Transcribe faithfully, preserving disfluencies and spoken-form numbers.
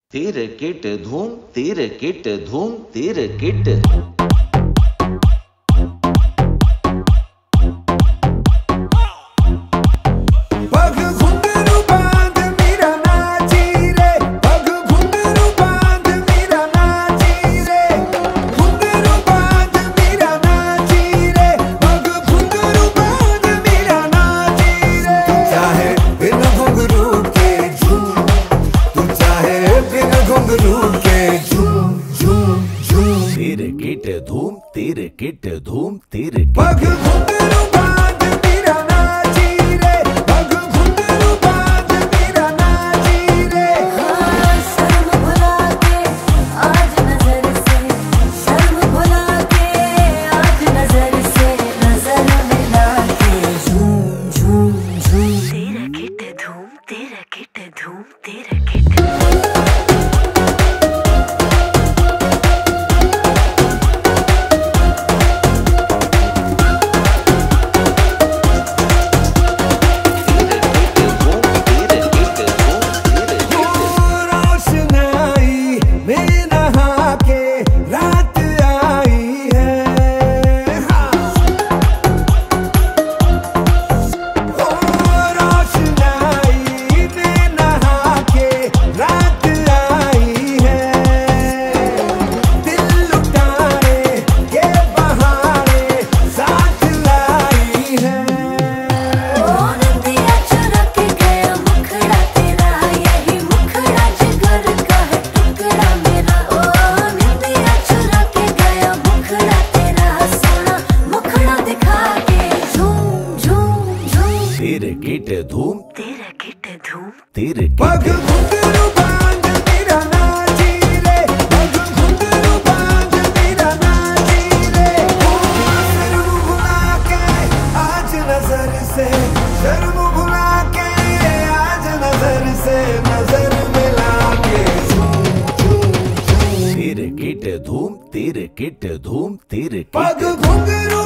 तेरे किट धूम तेरे किट धूम तेरे किट तेरे किट धूम तेरे किट धूम तेरे पग घुंघरू बांध मेरा नाची रे पग घुंघरू बांध मेरा नाची रे शर्म भुला के आज नजर से शर्म भुला के आज नजर से नजर मिला के झूम झूम झूम तेरे किट धूम तेरे किट धूम तेरे किट तेरे किट धूम तेरे किट धूम तेरे पग घुंघरू बांध मेरा नाची रे पग घुंघरू बांध मेरा नाची रे शर्म भुला के आज नजर से शर्म भुला के आज नजर से नजर मिला के झूम झूम झूम तेरे किट धूम तेरे किट धूम तेरे पग घुंघरू